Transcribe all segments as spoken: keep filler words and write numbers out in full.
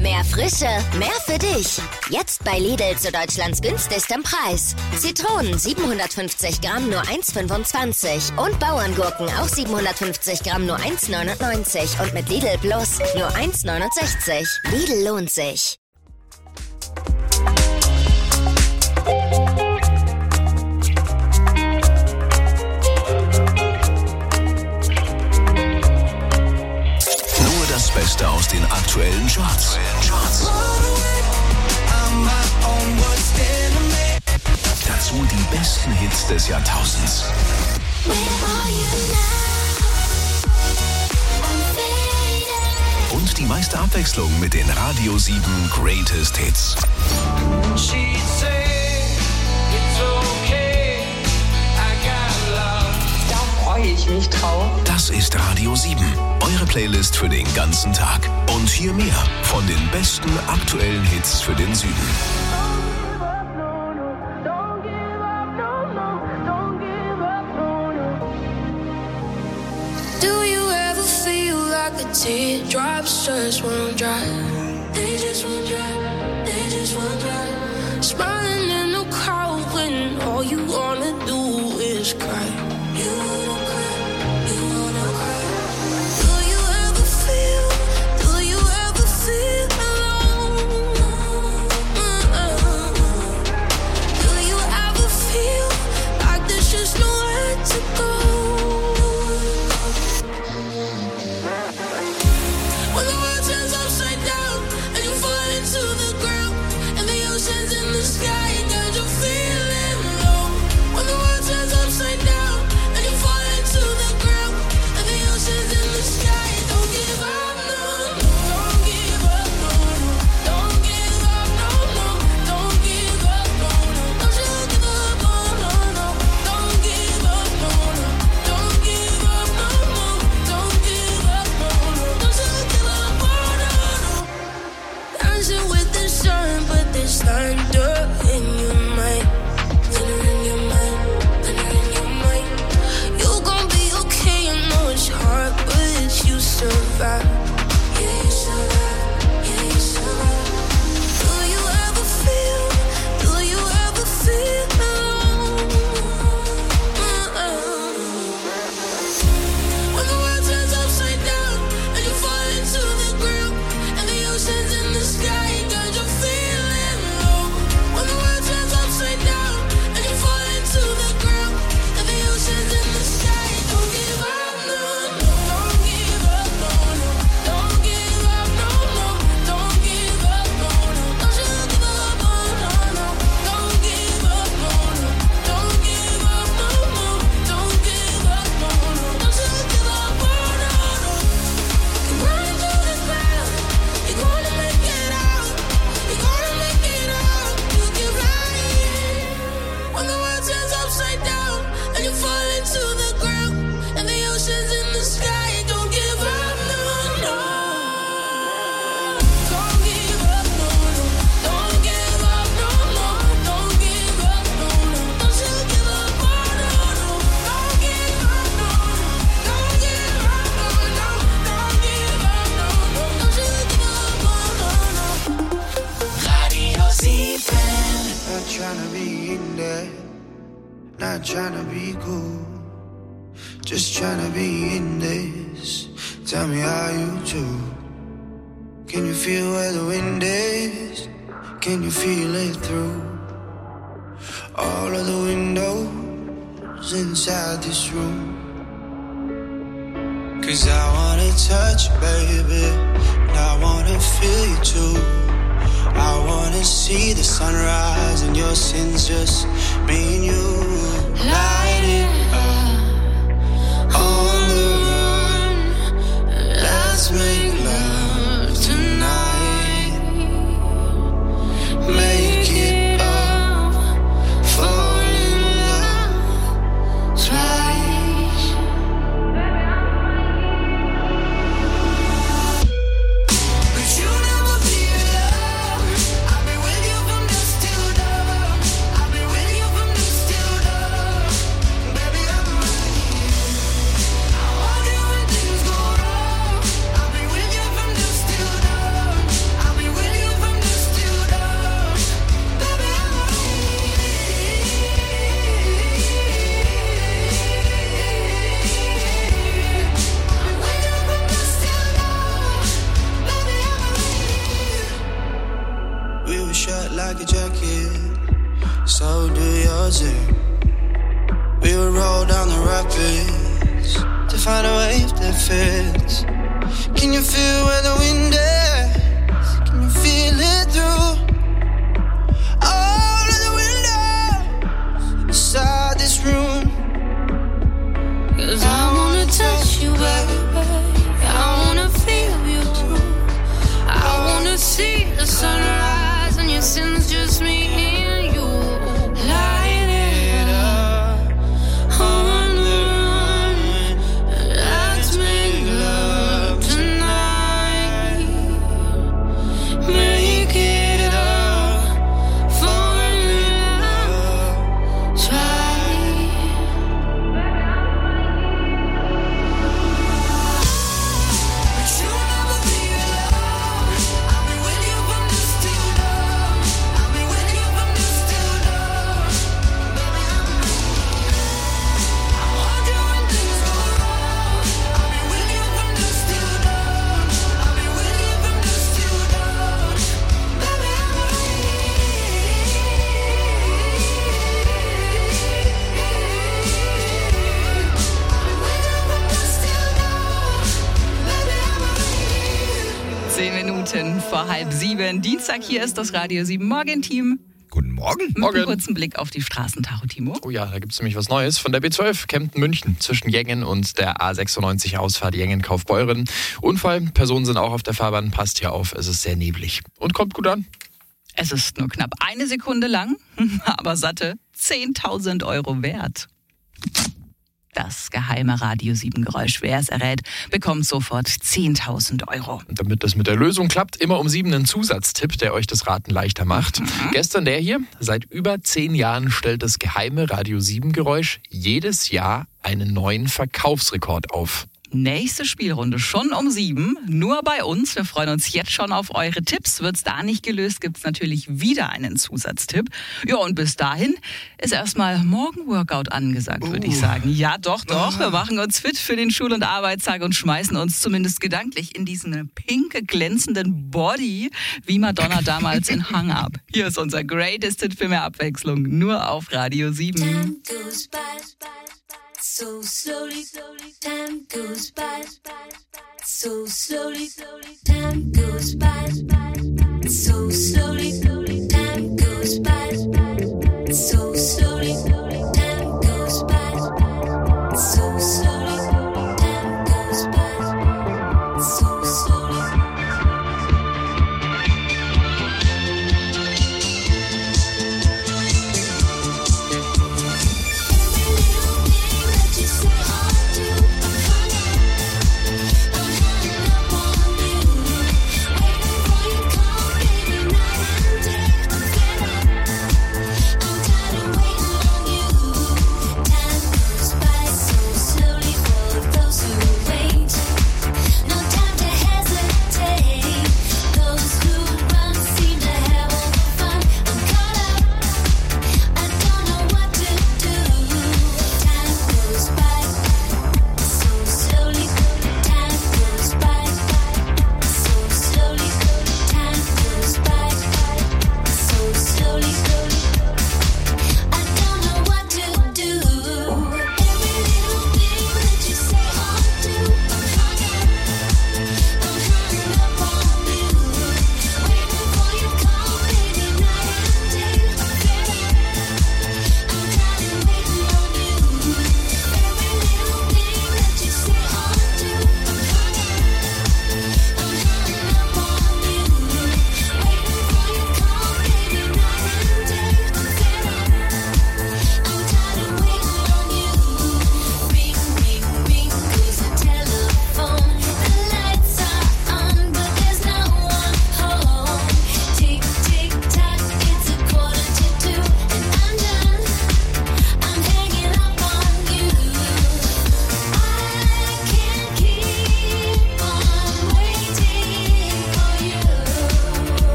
Mehr Frische, mehr für dich. Jetzt bei Lidl zu Deutschlands günstigstem Preis. Zitronen siebenhundertfünfzig Gramm nur eins Komma fünfundzwanzig und Bauerngurken auch siebenhundertfünfzig Gramm nur eins Komma neunundneunzig und mit Lidl Plus nur eins Komma neunundsechzig. Lidl lohnt sich. Nur das Beste aus den aktuellen Charts. Dazu die besten Hits des Jahrtausends. Und die meiste Abwechslung mit den Radio sieben Greatest Hits. Da freue ich mich drauf. Das ist Radio sieben, eure Playlist für den ganzen Tag. Und hier mehr von den besten aktuellen Hits für den Süden. Teardrops just won't dry. They just won't dry. They just won't dry. Smiling in the crowd when all you wanna do is cry. You wanna cry. You wanna cry. Do you ever feel? Do you ever feel alone? Do you ever feel like there's just nowhere to go? When the world turns upside down and you fall into the ground and the ocean's in the sky and you're feeling low. When the world turns upside down and you fall into the ground and the ocean's in the sky, don't give up, no, no, don't give up, no, no, don't give up, no, no, don't give up, no, no, don't you give up, no, no, no, don't give up, no, no, don't give up, no, no, don't give up, no, no, don't you give up. Dancing with the sun, but there's thunder in your mind. Thunder in your mind, thunder in your mind. You gon' be okay, I know it's hard, but you survive. Yeah, you survive, yeah, you survive. Do you ever feel, do you ever feel alone? When the world turns upside down and you fall into the ground and the ocean's in the sky and you're feeling low. When the world turns upside down and you fall into the ground and the ocean's in the sky, don't give up, no, no, don't give up, no, no, don't give up, no, no, don't give up, no, no, don't you give up, no, no, no, don't give up, no, no, don't give up, no, no, don't give up, no, no, don't you give up, no, no, no. You're running through the ground, you're gonna make it out, you're gonna make it out, you keep lying. When the world turns upside down and you fall into the ground and the ocean's in the sky, don't give up, no, no. Don't give up, no, no, don't give up, no, no, don't give up, no, no, don't you give up, no, no, no, don't give up, no, no, don't give up, no, no, don't give up, no, no, don't you give up, no, no, no. Radio sieben. Not tryna be in there, not tryna be cool, just tryna be in this. Tell me how you do. Can you feel where the wind is? Can you feel it through all of the windows inside this room? Cause I wanna touch you, baby, and I wanna feel you too. I wanna see the sunrise and your sins, just me and you. Light it up on the run. Let's make love tonight. Make it up, fall in love twice. But you never be alone. I've been with you from dusk till dawn. I've been with you from dusk till dawn. a jacket, so do yours too. We would roll down the rapids to find a wave that fits. Can you feel where the wind is? Can you feel it through all of the windows inside this room? 'Cause I wanna touch you, baby. I wanna feel you too. I wanna see the sunrise and your sins, just me and you. Light it up on the run. Let's make love tonight. Make it up for love. Try. But you'll never be alone. I'll be with you from dusk till dawn. I'll be with you from dusk till dawn. Baby, I'm I want you when things go wrong. I'll be with you from dusk till dawn. I'll be with you from dusk till dawn. Baby, I'm Zehn Minuten vor halb sieben. Dienstag, hier ist das Radio sieben Morgen-Team. Guten Morgen. Mit einem kurzen Blick auf die Straßentacho, Timo. Oh ja, da gibt es nämlich was Neues. Von der B zwölf, Kempten-München, zwischen Jengen und der A sechsundneunzig Ausfahrt Jengen-Kaufbeuren. Unfall, Personen sind auch auf der Fahrbahn, passt hier auf, es ist sehr neblig. Und kommt gut an. Es ist nur knapp eine Sekunde lang, aber satte zehntausend Euro wert. Das geheime Radio sieben Geräusch, wer es errät, bekommt sofort zehntausend Euro. Und damit das mit der Lösung klappt, immer um sieben einen Zusatztipp, der euch das Raten leichter macht. Mhm. Gestern der hier. Seit über zehn Jahren stellt das geheime Radio sieben Geräusch jedes Jahr einen neuen Verkaufsrekord auf. Nächste Spielrunde schon um sieben, nur bei uns. Wir freuen uns jetzt schon auf eure Tipps. Wird's da nicht gelöst, gibt's natürlich wieder einen Zusatztipp. Ja, und bis dahin ist erstmal Morgenworkout angesagt, würde uh. ich sagen. Ja, doch, doch. Wir machen uns fit für den Schul- und Arbeitstag und schmeißen uns zumindest gedanklich in diesen pinke, glänzenden Body, wie Madonna damals in Hang Up. Hier ist unser Greatest Hit für mehr Abwechslung, nur auf Radio sieben. Time goes by, so slowly, time goes by, so slowly, time goes by, so slowly, time goes by, so slowly, time goes by, so slowly, time goes by, so slowly. Waiting for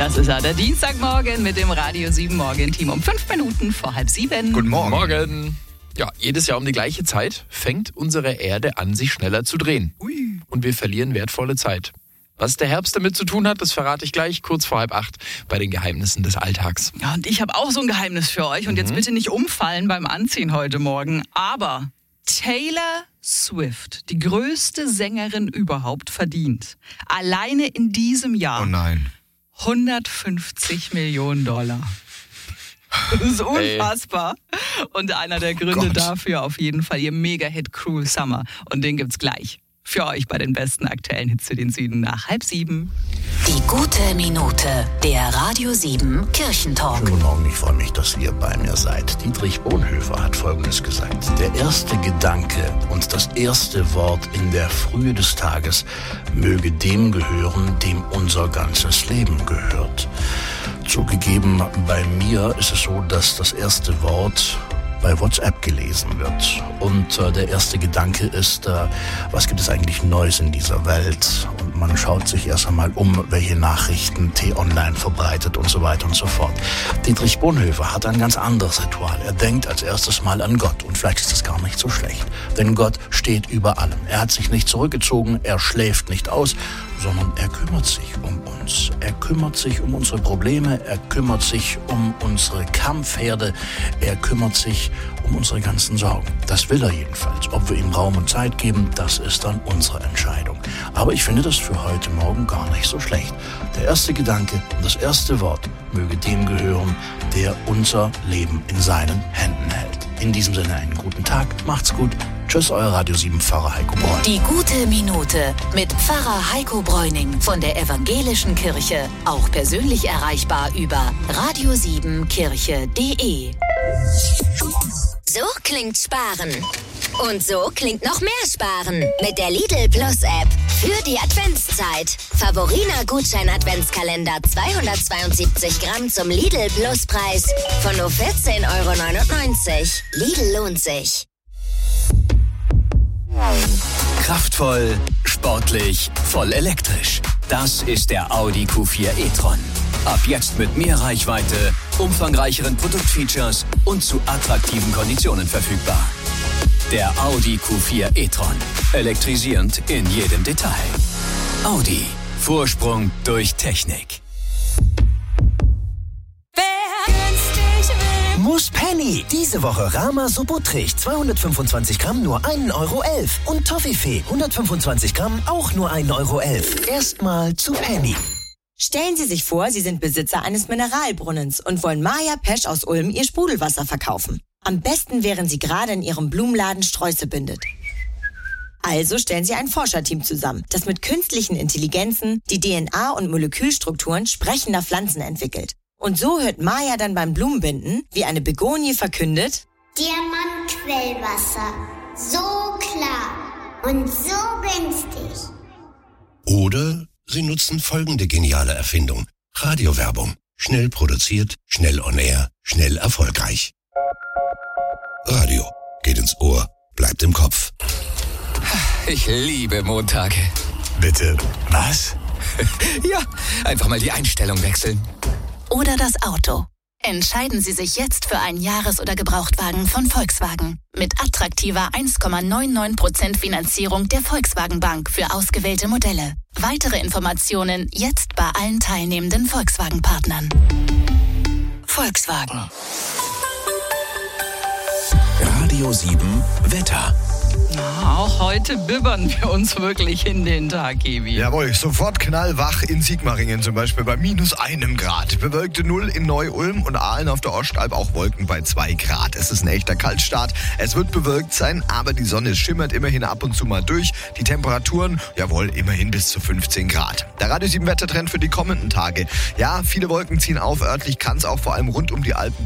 Das ist ja der Dienstagmorgen mit dem Radio sieben Morgen-Team um fünf Minuten vor halb sieben. Guten Morgen. Morgen. Ja, jedes Jahr um die gleiche Zeit fängt unsere Erde an, sich schneller zu drehen. Ui. Und wir verlieren wertvolle Zeit. Was der Herbst damit zu tun hat, das verrate ich gleich kurz vor halb acht bei den Geheimnissen des Alltags. Ja, und ich habe auch so ein Geheimnis für euch. Und jetzt bitte nicht umfallen beim Anziehen heute Morgen. Aber Taylor Swift, die größte Sängerin überhaupt, verdient alleine in diesem Jahr Oh nein. hundertfünfzig Millionen Dollar. Das ist unfassbar. Und einer der Gründe Gott. dafür auf jeden Fall ihr Mega-Hit Cruel Summer. Und den gibt's gleich für euch bei den besten aktuellen Hits für den Süden nach halb sieben. Die gute Minute, der Radio sieben Kirchentalk. Guten Morgen, ich freue mich, dass ihr bei mir seid. Dietrich Bonhoeffer hat Folgendes gesagt. Der erste Gedanke und das erste Wort in der Frühe des Tages möge dem gehören, dem unser ganzes Leben gehört. Zugegeben, bei mir ist es so, dass das erste Wort bei WhatsApp gelesen wird. Und äh, der erste Gedanke ist, äh, was gibt es eigentlich Neues in dieser Welt? Und man schaut sich erst einmal um, welche Nachrichten T-Online verbreitet und so weiter und so fort. Dietrich Bonhoeffer hat ein ganz anderes Ritual. Er denkt als erstes mal an Gott. Und vielleicht ist das gar nicht so schlecht. Denn Gott steht über allem. Er hat sich nicht zurückgezogen, er schläft nicht aus, sondern er kümmert sich um uns. Er kümmert sich um unsere Probleme, er kümmert sich um unsere Kampfherde, er kümmert sich um unsere ganzen Sorgen. Das will er jedenfalls. Ob wir ihm Raum und Zeit geben, das ist dann unsere Entscheidung. Aber ich finde das für heute Morgen gar nicht so schlecht. Der erste Gedanke und das erste Wort möge dem gehören, der unser Leben in seinen Händen hält. In diesem Sinne einen guten Tag, macht's gut. Tschüss, euer Radio sieben Pfarrer Heiko Bräuning. Die gute Minute mit Pfarrer Heiko Bräuning von der Evangelischen Kirche. Auch persönlich erreichbar über radio sieben kirche punkt de. So klingt Sparen. Und so klingt noch mehr Sparen mit der Lidl Plus App. Für die Adventszeit. Favorina Gutschein Adventskalender zweihundertzweiundsiebzig Gramm zum Lidl Plus Preis von nur vierzehn Euro neunundneunzig. Lidl lohnt sich. Kraftvoll, sportlich, voll elektrisch. Das ist der Audi Q vier e-tron. Ab jetzt mit mehr Reichweite, umfangreicheren Produktfeatures und zu attraktiven Konditionen verfügbar. Der Audi Q vier e-tron. Elektrisierend in jedem Detail. Audi. Vorsprung durch Technik. Muss Penny. Diese Woche Rama Subotrich zweihundertfünfundzwanzig Gramm nur ein Euro elf. Und Toffifee hundertfünfundzwanzig Gramm auch nur ein Euro elf. Erstmal zu Penny. Stellen Sie sich vor, Sie sind Besitzer eines Mineralbrunnens und wollen Maja Pesch aus Ulm Ihr Sprudelwasser verkaufen. Am besten, während Sie gerade in Ihrem Blumenladen Sträuße bindet. Also stellen Sie ein Forscherteam zusammen, das mit künstlichen Intelligenzen die D N A und Molekülstrukturen sprechender Pflanzen entwickelt. Und so hört Maja dann beim Blumenbinden, wie eine Begonie verkündet: Diamantquellwasser. So klar und so günstig. Oder Sie nutzen folgende geniale Erfindung. Radiowerbung. Schnell produziert, schnell on air, schnell erfolgreich. Radio. Geht ins Ohr, bleibt im Kopf. Ich liebe Montage. Bitte, was? Ja, einfach mal die Einstellung wechseln. Oder das Auto. Entscheiden Sie sich jetzt für einen Jahres- oder Gebrauchtwagen von Volkswagen. Mit attraktiver eins Komma neunundneunzig Prozent Finanzierung der Volkswagen Bank für ausgewählte Modelle. Weitere Informationen jetzt bei allen teilnehmenden Volkswagen-Partnern. Volkswagen. Radio sieben Wetter. Na, auch heute bibbern wir uns wirklich in den Tag, Evi. Jawohl, sofort knallwach in Sigmaringen zum Beispiel bei minus einem Grad. Bewölkte Null in Neu-Ulm und Aalen auf der Ostalb auch Wolken bei zwei Grad. Es ist ein echter Kaltstart. Es wird bewölkt sein, aber die Sonne schimmert immerhin ab und zu mal durch. Die Temperaturen, jawohl, immerhin bis zu fünfzehn Grad. Der Radio sieben Wettertrend für die kommenden Tage. Ja, viele Wolken ziehen auf. Örtlich kann es auch vor allem rund um die Alpen